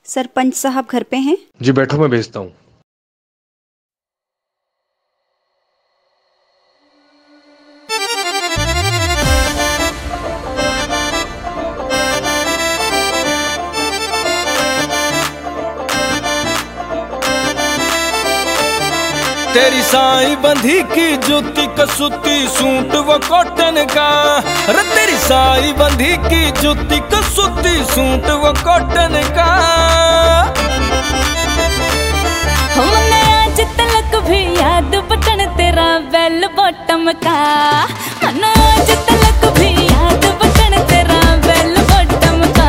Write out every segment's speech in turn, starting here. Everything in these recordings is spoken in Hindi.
सरपंच साहब घर पे हैं? जी बैठो, मैं भेजता हूँ। तेरी साई बंधी की जूती कसूती सूट वो कॉटन का। अरे तेरी साई बंधी की जूती कसूती सूट वो कॉटन का। हमने आज तलक भी याद बटन तेरा बेल बॉटम का। हमने आज तलक भी याद बटन तेरा बेल बॉटम का।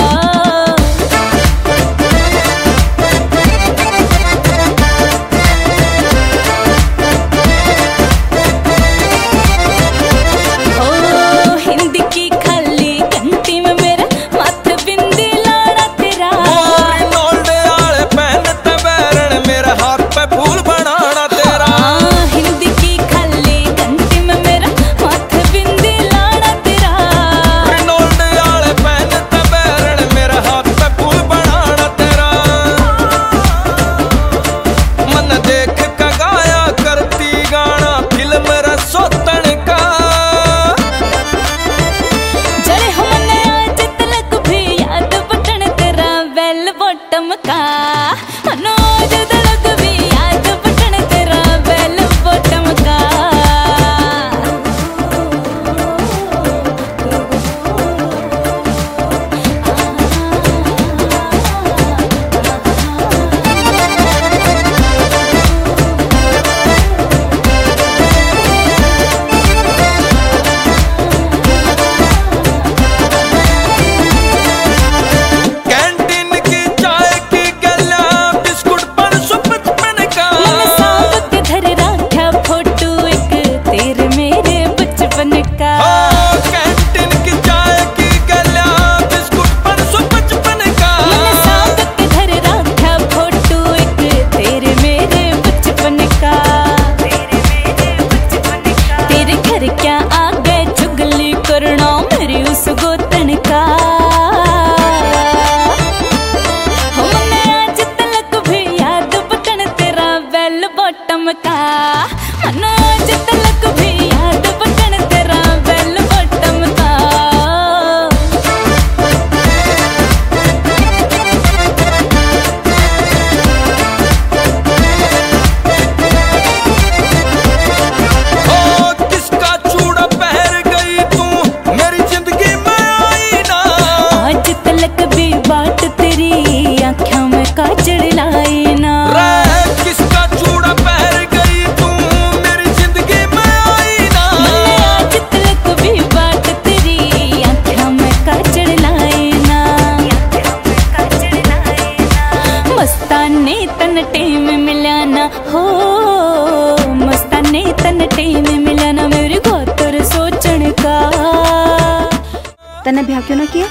तने ब्याह क्यों ना किया?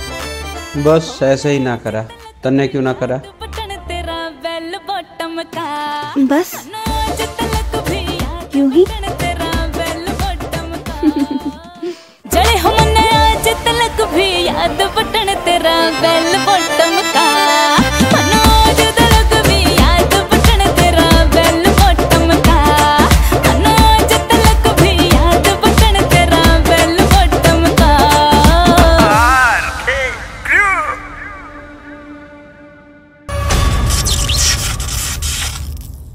बस ऐसे ही ना करा। तन्ने क्यों ना करा? बस क्यों ही? जड़े हमने आज तलक भी याद बटन तेरा बेल बॉटम का।